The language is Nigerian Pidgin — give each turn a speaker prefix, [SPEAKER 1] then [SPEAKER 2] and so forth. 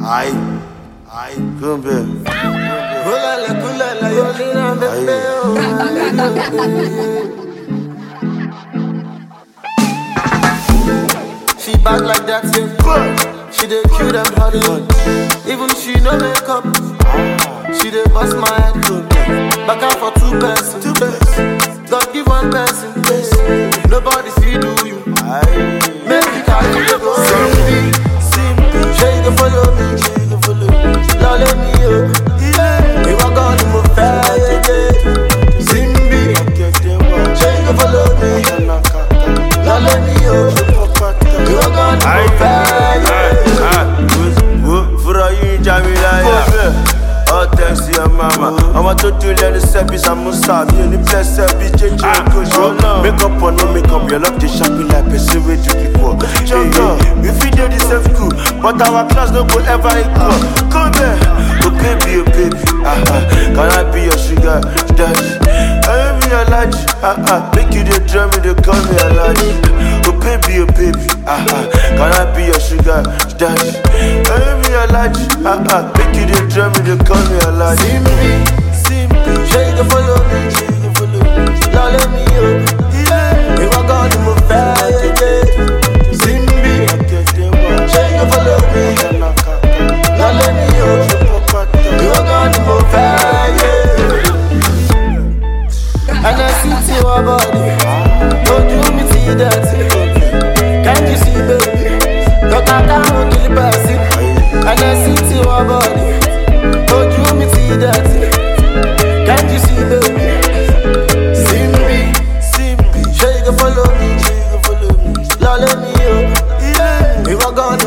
[SPEAKER 1] Aye, come here.
[SPEAKER 2] She bad like that, yeah. She dey kill them Hollywood. Even she no makeup. She dey bust my head. Back out for two person. God give one person. Nobody see do you. Make you carry the go. Simple. She go follow me. Lord let me up. We walk on the move fire. Simbi. She go follow me. Lord let me up. We walk on the move fire.
[SPEAKER 1] For you, Jamila. Oh, thanks to your mama. I'ma to do the service, I'm Musa. Me and the place, be changing make up or no make up, your love the shopping like person with you before. We feed you the same school, but our class no go ever equal. Come here, oh baby, can I be your sugar daddy? I be your lodge, make you the drum, they call me a lodge. Oh baby, can I be your sugar daddy? I be your lodge, make you the drum, they call me a lodge.
[SPEAKER 2] Simple, she go follow me, Lord let me up. We walk on the move fire, Simbi, she go follow me, Lord let me up. We walk on the move fire. And I see to our body, don't do me to dirty. Can't you see, baby? Look at that, won't kill the person. And I see to our body, don't do me to dirty. Can't you see, baby? Simbi, she go follow me, Lord let me up. We walk on